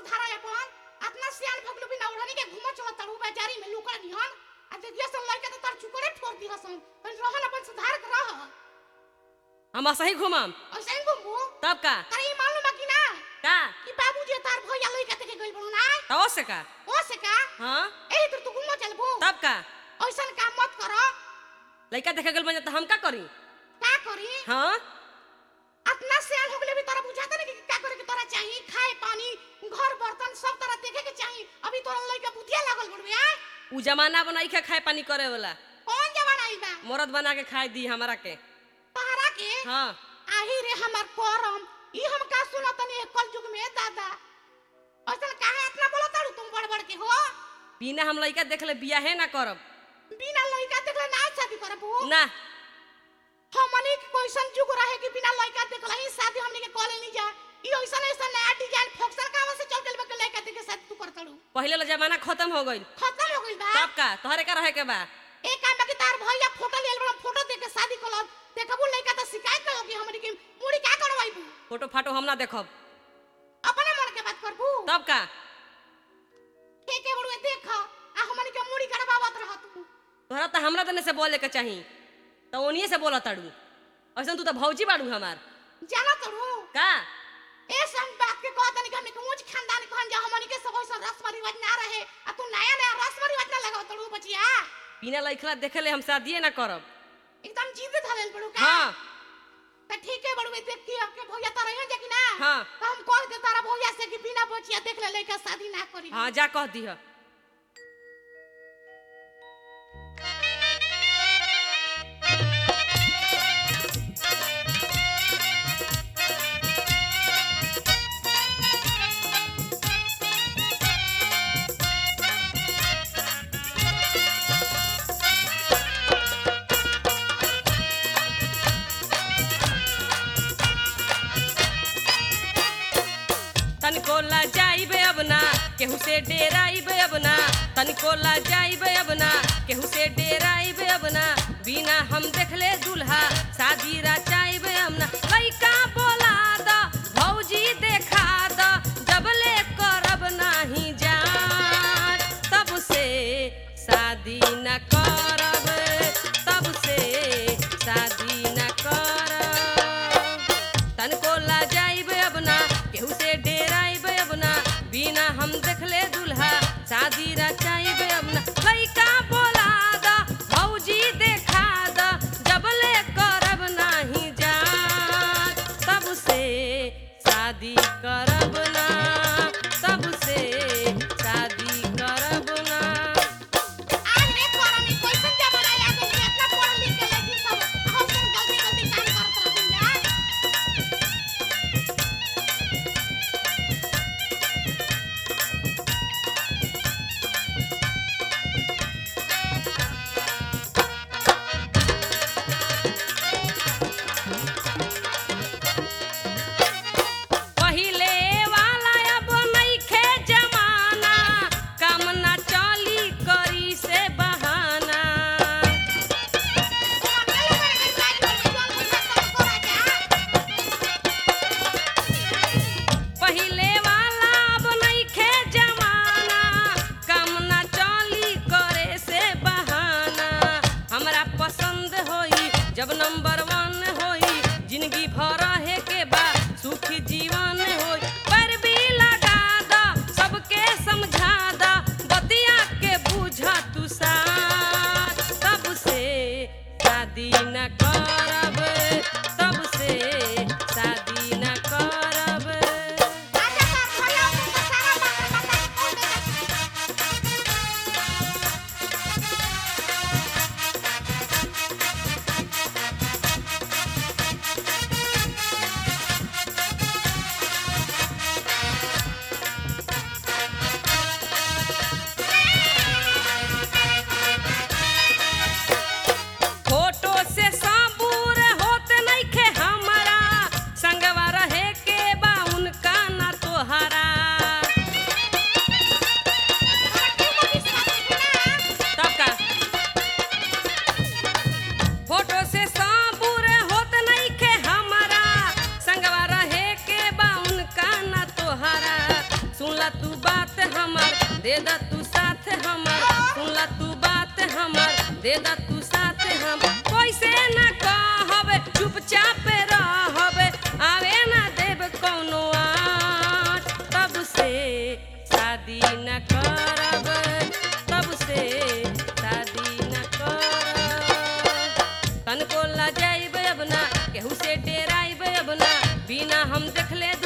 सुधारा अपन अपना सियान भगलू बिना ओढ़नी के घुमा चला तड़ू बाजारी में लुका दिहन आ देखिए सन लइका तो तार चुकड़े ठोर दिहन सन पर रहन अपन सुधार कर रह हम सही घुमाम ऐसे ही घुमबू तब का अरे मालूम कि ना का कि बाबूजी तार भैया लइका देखे गइल बड़ू ना तो से का ओ से का हां एही तो तू घुमा चलबू तब का ऐसन काम मत करो लइका देखे गेल बन त हम का करी का करी हां अपना सियान हो गले भी तोरा बुझाता नहीं कि का करे के तोरा चाहिए खाए पानी घर बर्तन सब तरह देखे के चाहिए अभी तोरा लइका बुधिया लागल बड़ू आ उ जमाना बनाई के खाए पानी करे वाला कौन जमाना आई बा मरद बना के खाए दी हमरा के तहरा के हां आही रे हमार करम ई हम का सुनत नहीं कल युग में दादा ऐसन काहे इतना बोलत तारू तुम बड़ बड़ के हो बिना हम लइका देखले बियाहे ना करब बिना लइका देखले ना शादी करबू ना हमनी के कोइसन जुग रहे कि बिना लइका देखले ही शादी हमनी के कॉलेज नहीं जा ई ऐसन ऐसन नया डिजाइन फोक्सर कावा से चल गेल बा के लइका देखे शादी तू करतड़ू पहले ला जमाना खत्म हो गइल खत्म हो गइल बा तब का तोहरे का रहे के बा एक काम बा कि तार भैया फोटो लेल बड़ा फोटो देख के शादी करल देखबू लइका त शिकायत करो कि हमनी के मुड़ी का करवाइबू फोटो फाटो हम ना देखब अपने मन के बात करबू तब का के बड़ुए देख आ हमनी के मुड़ी करवावत रह तू तोहरा त हमरा तने से बोले के चाही तो ओनिए से बोला ताड़ू ऐसन तू तो भौजी बाड़ू हमार जाना तड़ू का ए सब बात के कहत नहीं कि हमनी के ऊंच खानदान कहन जा हमनी के सब ऐसा रस्म रिवाज ना रहे आ तू नया नया रस्म रिवाज ना लगाव तड़ू बचिया बिना लइखला देखले हम शादीए ना करब एकदम जिद धरल बड़ू का हां त ठीक है बड़ुए देख के के भैया तारा यहाँ जा कि ना हां तो हम कह दे तारा भैया से कि बिना बचिया देख ले लइका शादी ना करी हां जा कह दिह तनिको ला जाइबे अब ना केहू से डेराइबे अब ना तनिको ला जाइबे अब ना केहू से डेराइबे अब ना बिना हम देखले दुल्हा शादी रचाइबे अब ना लइका बोला द भौजी देखा द जबले करब नाही जान तब से शादी न करब तब से शादी न करब तनिको ला जाइबे अब ना केहू से डेराइबे अब ना बिना हम देखले दुल्हा शादी रचाइबे अब ना लइका बोला द भौजी देखा द जबले करब नाही जान तब से शादी करब ना तब से शादी करब ना आज रे करनी कैसन जमाना आ गइल इतना पढ़ लिख के लगी सब हम जल्दी जल्दी काम करत रहती यार पहिले वाला दे दा तू साथ हमर सुनला तू बात हमर दे दा तू साथ हम कैसे न कहबे चुपचाप रहबे आवे ना देब कौनो आँच तब से शादी न करब तब से शादी न करब तनको लजाइब अब ना केहू से डेराइब अब ना बिना हम देखले